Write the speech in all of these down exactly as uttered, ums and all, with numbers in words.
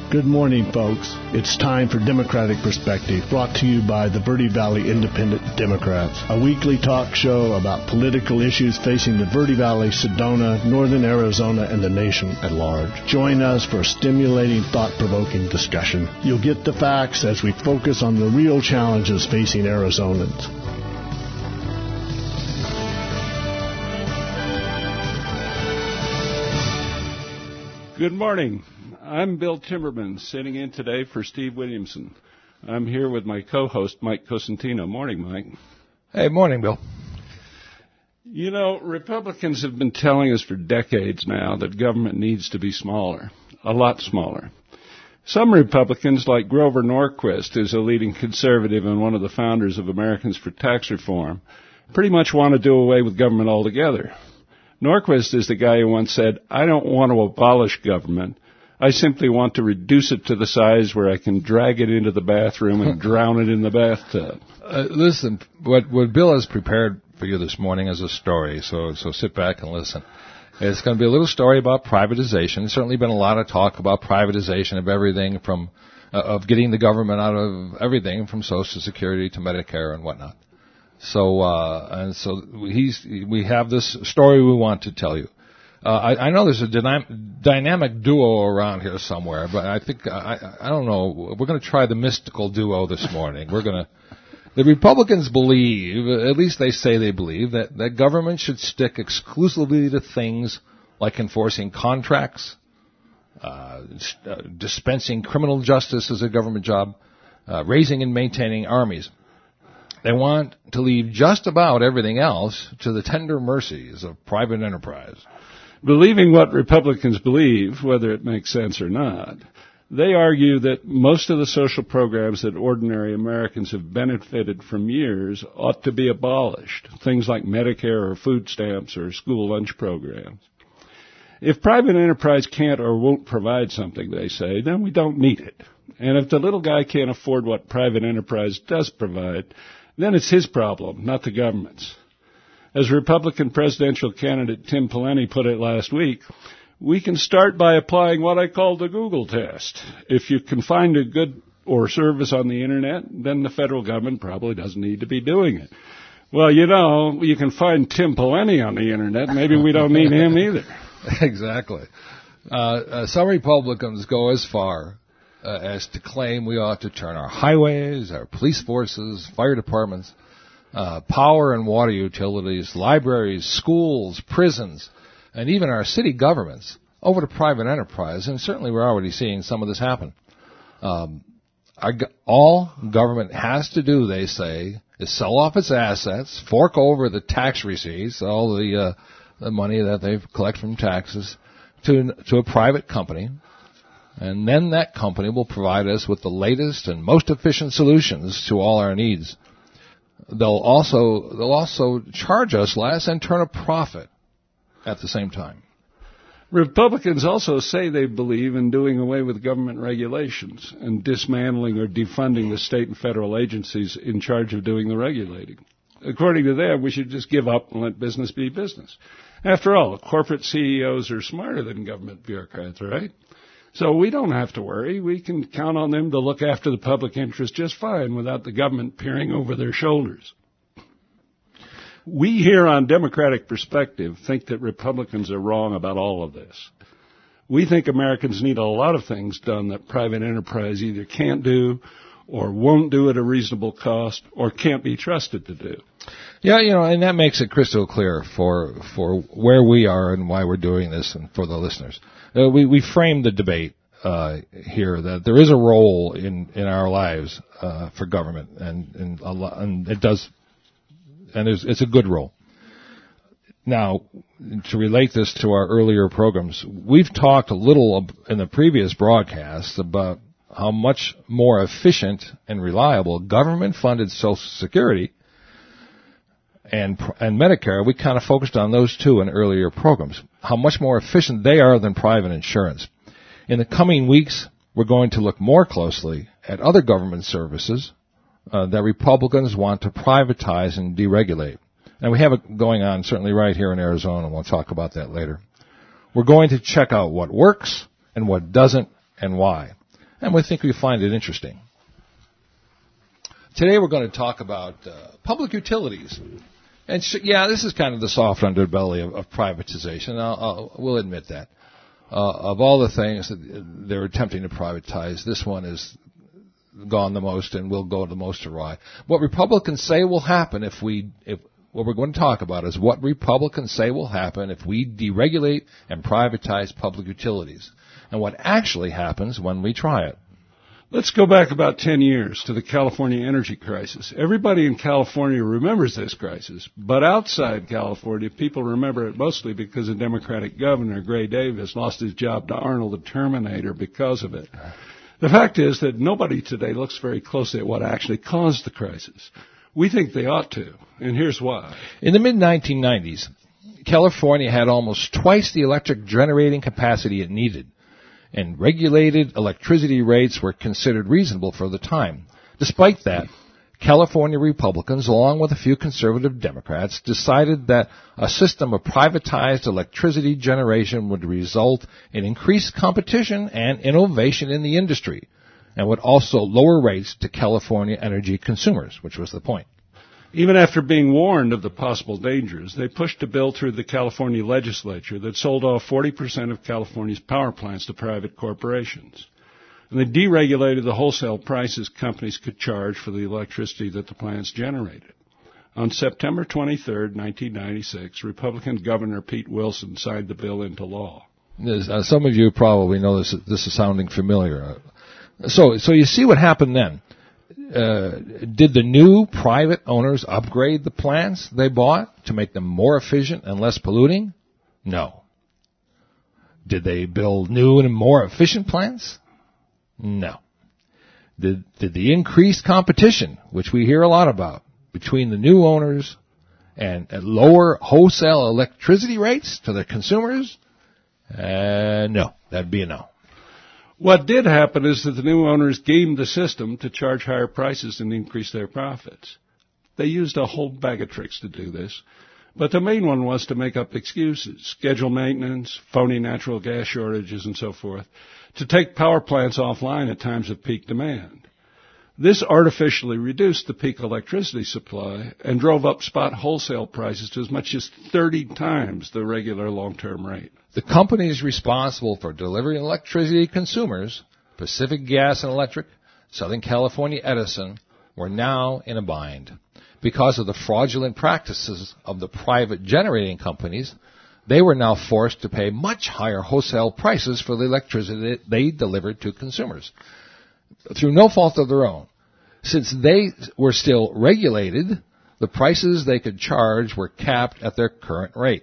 Good morning, folks. It's time for Democratic Perspective, brought to you by the Verde Valley Independent Democrats, a weekly talk show about political issues facing the Verde Valley, Sedona, northern Arizona, and the nation at large. Join us for a stimulating, thought-provoking discussion. You'll get the facts as we focus on the real challenges facing Arizonans. Good morning. I'm Bill Timmerman, sitting in today for Steve Williamson. I'm here with my co-host, Mike Cosentino. Morning, Mike. Hey, morning, Bill. You know, Republicans have been telling us for decades now that government needs to be smaller, a lot smaller. Some Republicans, like Grover Norquist, who's a leading conservative and one of the founders of Americans for Tax Reform, pretty much want to do away with government altogether. Norquist is the guy who once said, "I don't want to abolish government. I simply want to reduce it to the size where I can drag it into the bathroom and drown it in the bathtub." Uh, listen, what, what Bill has prepared for you this morning is a story, so so sit back and listen. It's going to be a little story about privatization. There's certainly been a lot of talk about privatization of everything from, uh, of getting the government out of everything from Social Security to Medicare and whatnot. So, uh, and so he's, we have this story we want to tell you. Uh, I, I know there's a dyna- dynamic duo around here somewhere, but I think, I, I don't know, we're going to try the mystical duo this morning. We're going to, the Republicans believe, at least they say they believe, that, that government should stick exclusively to things like enforcing contracts, uh, uh dispensing criminal justice as a government job, uh, raising and maintaining armies. They want to leave just about everything else to the tender mercies of private enterprise. Believing what Republicans believe, whether it makes sense or not, they argue that most of the social programs that ordinary Americans have benefited from years ought to be abolished, things like Medicare or food stamps or school lunch programs. If private enterprise can't or won't provide something, they say, then we don't need it. And if the little guy can't afford what private enterprise does provide, then it's his problem, not the government's. As Republican presidential candidate Tim Pawlenty put it last week, we can start by applying what I call the Google test. If you can find a good or service on the Internet, then the federal government probably doesn't need to be doing it. Well, you know, you can find Tim Pawlenty on the Internet. Maybe we don't need him either. Exactly. Uh, uh, some Republicans go as far uh, as to claim we ought to turn our highways, our police forces, fire departments, Uh, power and water utilities, libraries, schools, prisons, and even our city governments over to private enterprise, and certainly we're already seeing some of this happen. Um, our, all government has to do, they say, is sell off its assets, fork over the tax receipts, all the, uh, the money that they collect from taxes, to, to a private company, and then that company will provide us with the latest and most efficient solutions to all our needs. They'll also they'll also charge us less and turn a profit at the same time. Republicans also say they believe in doing away with government regulations and dismantling or defunding the state and federal agencies in charge of doing the regulating. According to them, we should just give up and let business be business. After all, corporate C E Os are smarter than government bureaucrats, right? So we don't have to worry. We can count on them to look after the public interest just fine without the government peering over their shoulders. We here on Democratic Perspective think that Republicans are wrong about all of this. We think Americans need a lot of things done that private enterprise either can't do or won't do at a reasonable cost or can't be trusted to do. Yeah, you know, and that makes it crystal clear for for where we are and why we're doing this and for the listeners. Uh, we, we framed the debate uh, here that there is a role in, in our lives uh, for government, and and, a lot, and it does, and there's, it's a good role. Now, to relate this to our earlier programs, we've talked a little in the previous broadcasts about how much more efficient and reliable government-funded Social Security and and Medicare, we kind of focused on those two in earlier programs, how much more efficient they are than private insurance. In the coming weeks, we're going to look more closely at other government services uh, that Republicans want to privatize and deregulate. And we have it going on certainly right here in Arizona, and we'll talk about that later. We're going to check out what works and what doesn't and why. and we think we find it interesting. Today we're going to talk about uh, public utilities. And sh- yeah, this is kind of the soft underbelly of, of privatization. I'll, I'll, we'll admit that. Uh, of all the things that they're attempting to privatize, this one has gone the most and will go the most awry. What Republicans say will happen if we, if what we're going to talk about is what Republicans say will happen if we deregulate and privatize public utilities, and what actually happens when we try it. Let's go back about ten years to the California energy crisis. Everybody in California remembers this crisis, but outside California, people remember it mostly because a Democratic governor, Gray Davis, lost his job to Arnold the Terminator because of it. The fact is that nobody today looks very closely at what actually caused the crisis. We think they ought to, and here's why. In the mid nineteen nineties, California had almost twice the electric generating capacity it needed, and regulated electricity rates were considered reasonable for the time. Despite that, California Republicans, along with a few conservative Democrats, decided that a system of privatized electricity generation would result in increased competition and innovation in the industry, and would also lower rates to California energy consumers, which was the point. Even after being warned of the possible dangers, they pushed a bill through the California legislature that sold off forty percent of California's power plants to private corporations. And they deregulated the wholesale prices companies could charge for the electricity that the plants generated. On September twenty-third, nineteen ninety-six, Republican Governor Pete Wilson signed the bill into law. Uh, some of you probably know this. This is sounding familiar. So, so you see what happened then. Uh, did the new private owners upgrade the plants they bought to make them more efficient and less polluting? No. Did they build new and more efficient plants? No. Did, did the increased competition, which we hear a lot about, between the new owners and at lower wholesale electricity rates to the consumers? Uh, no. That'd be a no. What did happen is that the new owners gamed the system to charge higher prices and increase their profits. They used a whole bag of tricks to do this, but the main one was to make up excuses, schedule maintenance, phony natural gas shortages, and so forth, to take power plants offline at times of peak demand. This artificially reduced the peak electricity supply and drove up spot wholesale prices to as much as thirty times the regular long-term rate. The companies responsible for delivering electricity to consumers, Pacific Gas and Electric, Southern California Edison, were now in a bind. Because of the fraudulent practices of the private generating companies, they were now forced to pay much higher wholesale prices for the electricity they delivered to consumers, through no fault of their own. Since they were still regulated, the prices they could charge were capped at their current rate.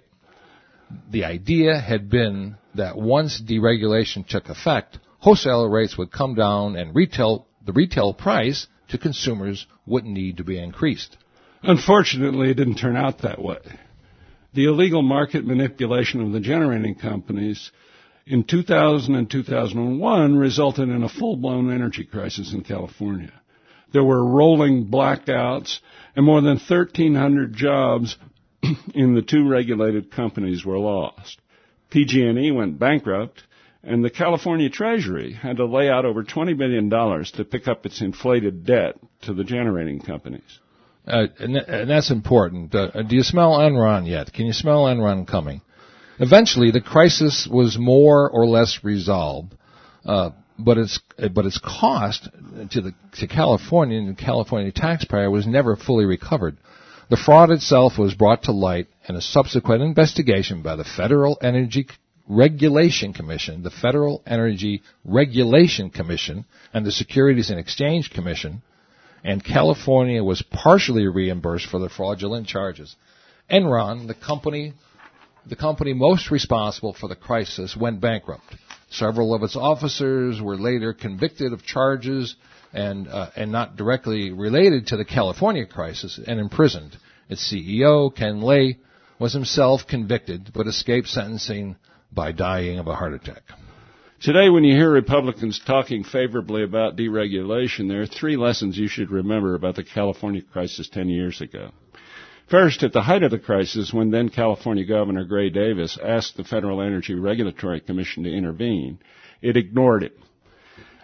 The idea had been that once deregulation took effect, wholesale rates would come down and retail, the retail price to consumers wouldn't need to be increased. Unfortunately, it didn't turn out that way. The illegal market manipulation of the generating companies in two thousand and two thousand one resulted in a full-blown energy crisis in California. There were rolling blackouts, and more than thirteen hundred jobs in the two regulated companies were lost. P G and E went bankrupt, and the California Treasury had to lay out over twenty billion dollars to pick up its inflated debt to the generating companies. Uh, and, th- and that's important. Uh, do you smell Enron yet? Can you smell Enron coming? Eventually, the crisis was more or less resolved, uh, but its but its cost to the to California and the California taxpayer was never fully recovered. The fraud itself was brought to light in a subsequent investigation by the Federal Energy Regulation Commission, the Federal Energy Regulation Commission, and the Securities and Exchange Commission, and California was partially reimbursed for the fraudulent charges. Enron, the company, the company most responsible for the crisis, went bankrupt. Several of its officers were later convicted of charges and uh, and not directly related to the California crisis and imprisoned. Its C E O, Ken Lay, was himself convicted but escaped sentencing by dying of a heart attack. Today, when you hear Republicans talking favorably about deregulation, there are three lessons you should remember about the California crisis ten years ago. First, at the height of the crisis, when then California Governor Gray Davis asked the Federal Energy Regulatory Commission to intervene, it ignored it.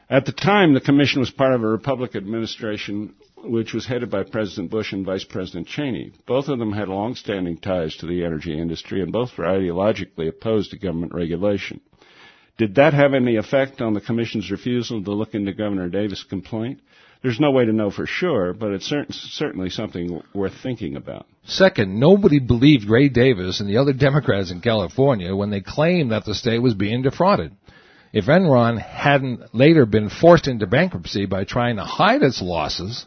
At the time, the commission was part of a Republican administration which was headed by President Bush and Vice President Cheney. Both of them had long-standing ties to the energy industry, and both were ideologically opposed to government regulation. Did that have any effect on the commission's refusal to look into Governor Davis' complaint? There's no way to know for sure, but it's cer- certainly something worth thinking about. Second, nobody believed Ray Davis and the other Democrats in California when they claimed that the state was being defrauded. If Enron hadn't later been forced into bankruptcy by trying to hide its losses,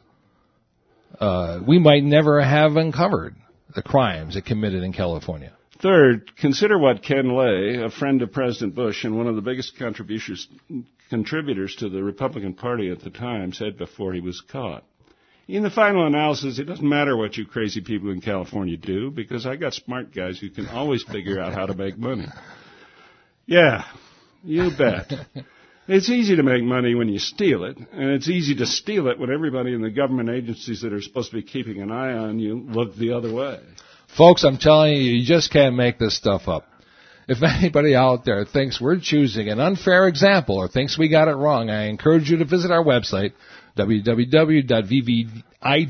uh, we might never have uncovered the crimes it committed in California. Third, consider what Ken Lay, a friend of President Bush and one of the biggest contributors contributors to the Republican Party at the time, said before he was caught. In the final analysis, it doesn't matter what you crazy people in California do, because I got smart guys who can always figure out how to make money. Yeah, you bet. It's easy to make money when you steal it, and it's easy to steal it when everybody in the government agencies that are supposed to be keeping an eye on you look the other way. Folks, I'm telling you, you just can't make this stuff up. If anybody out there thinks we're choosing an unfair example or thinks we got it wrong, I encourage you to visit our website, w w w dot v v i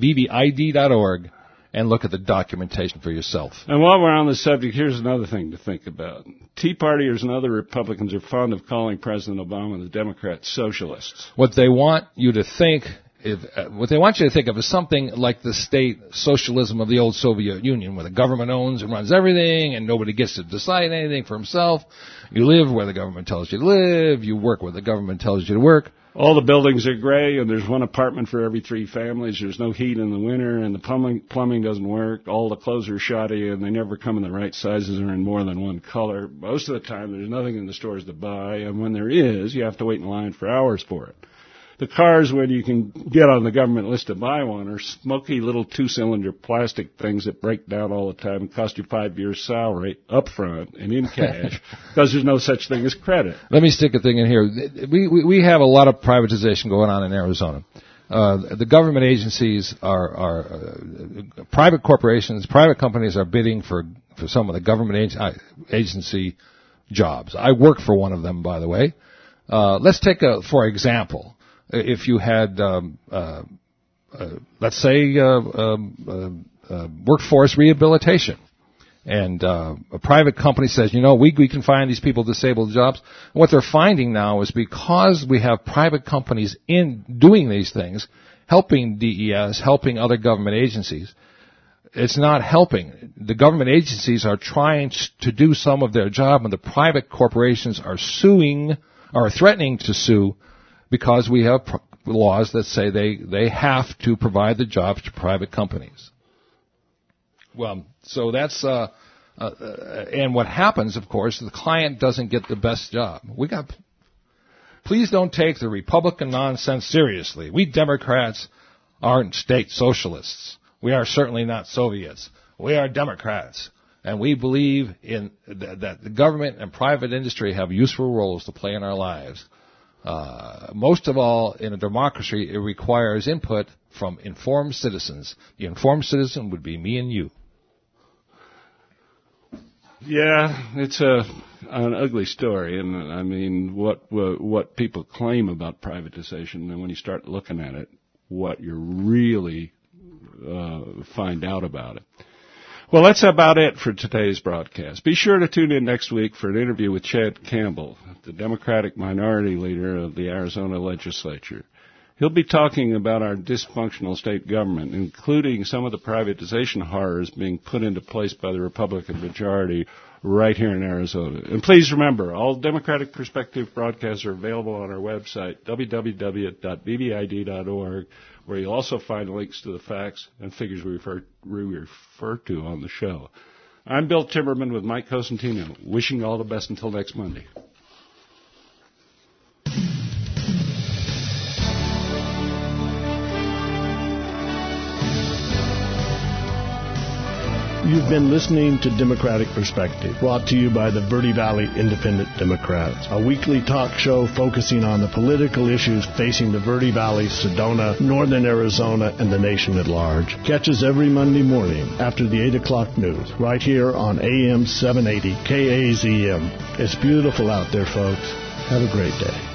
d dot org, and look at the documentation for yourself. And while we're on the subject, here's another thing to think about. Tea Partiers and other Republicans are fond of calling President Obama and the Democrats socialists. What they want you to think, if, uh, what they want you to think of is something like the state socialism of the old Soviet Union, where the government owns and runs everything and nobody gets to decide anything for himself. You live where the government tells you to live. You work where the government tells you to work. All the buildings are gray, and there's one apartment for every three families. There's no heat in the winter, and the plumbing, plumbing doesn't work. All the clothes are shoddy, and they never come in the right sizes or in more than one color. Most of the time, there's nothing in the stores to buy, and when there is, you have to wait in line for hours for it. The cars, when you can get on the government list to buy one, are smoky little two-cylinder plastic things that break down all the time and cost you five years' salary up front and in cash because there's no such thing as credit. Let me stick a thing in here. We, we, we have a lot of privatization going on in Arizona. Uh, the government agencies are, are uh, private corporations, private companies are bidding for, for some of the government ag- agency jobs. I work for one of them, by the way. Uh, let's take a, for example, if you had, um, uh, uh, let's say, uh, um, uh, uh, workforce rehabilitation, and uh, a private company says, you know, we we can find these people disabled jobs. And what they're finding now is because we have private companies in doing these things, helping D E S, helping other government agencies, it's not helping. The government agencies are trying to do some of their job, and the private corporations are suing, or threatening to sue, because we have pro- laws that say they, they have to provide the jobs to private companies. Well, so that's, uh, uh, uh, and what happens, of course, the client doesn't get the best job. We got, please don't take the Republican nonsense seriously. We Democrats aren't state socialists. We are certainly not Soviets. We are Democrats. And we believe in th- that the government and private industry have useful roles to play in our lives. Uh, most of all, in a democracy, it requires input from informed citizens. The informed citizen would be me and you. Yeah, it's a an ugly story, and I mean, what what people claim about privatization, and when you start looking at it, what you really uh, find out about it. Well, that's about it for today's broadcast. Be sure to tune in next week for an interview with Chad Campbell, the Democratic minority leader of the Arizona legislature. He'll be talking about our dysfunctional state government, including some of the privatization horrors being put into place by the Republican majority right here in Arizona. And please remember, all Democratic Perspective broadcasts are available on our website, w w w dot b b i d dot org, where you'll also find links to the facts and figures we refer, we refer to on the show. I'm Bill Timmerman with Mike Cosentino, wishing you all the best until next Monday. You've been listening to Democratic Perspective, brought to you by the Verde Valley Independent Democrats, a weekly talk show focusing on the political issues facing the Verde Valley, Sedona, Northern Arizona, and the nation at large. Catch us every Monday morning after the eight o'clock news, right here on A M seven eighty K A Z M. It's beautiful out there, folks. Have a great day.